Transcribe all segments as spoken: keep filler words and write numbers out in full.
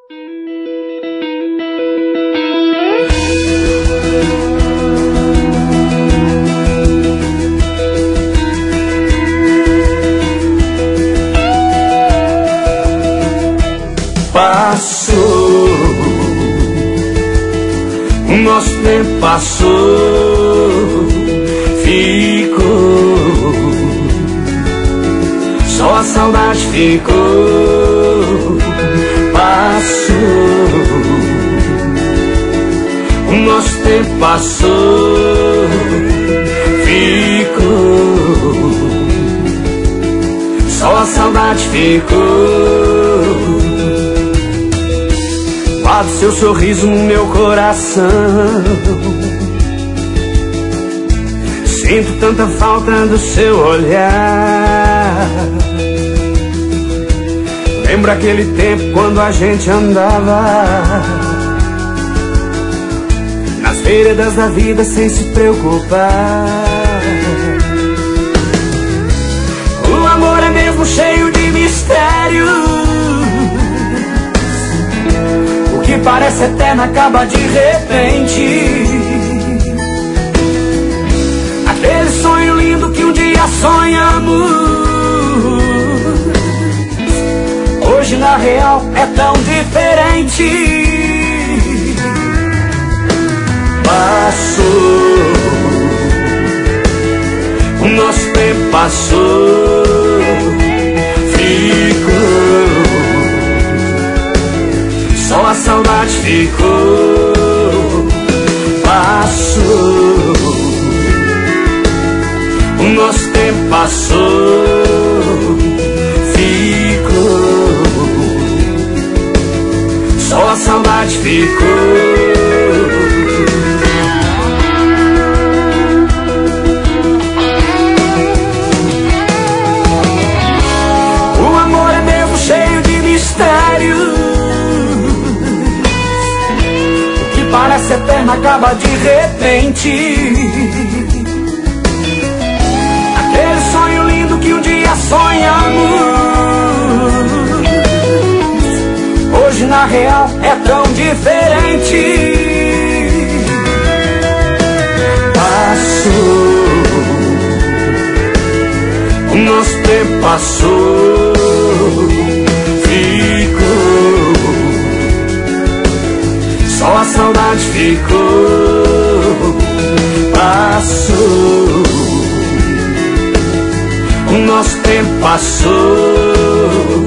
Passou, o nosso tempo passou, ficou, só a saudade ficou. Passou, o nosso tempo passou, ficou, só a saudade ficou. Guardo seu sorriso no meu coração, sinto tanta falta do seu olhar. Lembro aquele tempo quando a gente andava nas veredas da vida sem se preocupar. O amor é mesmo cheio de mistérios, o que parece eterno acaba de repente. Aquele sonho lindo que um dia sonhamos, hoje na real é tão diferente. Passou, o nosso tempo passou, ficou, só a saudade ficou. Passou, o nosso tempo passou, ficou, só a saudade ficou. O amor é mesmo cheio de mistérios, o que parece eterno acaba de repente. Aquele sonho lindo que um dia sonhamos, hoje na real é tão diferente. Passou, o nosso tempo passou, ficou, só a saudade ficou. Passou, o nosso tempo passou,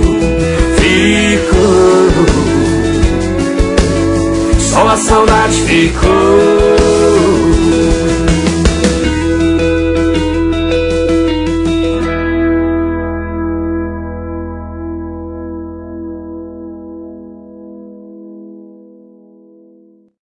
ficou, só a saudade ficou.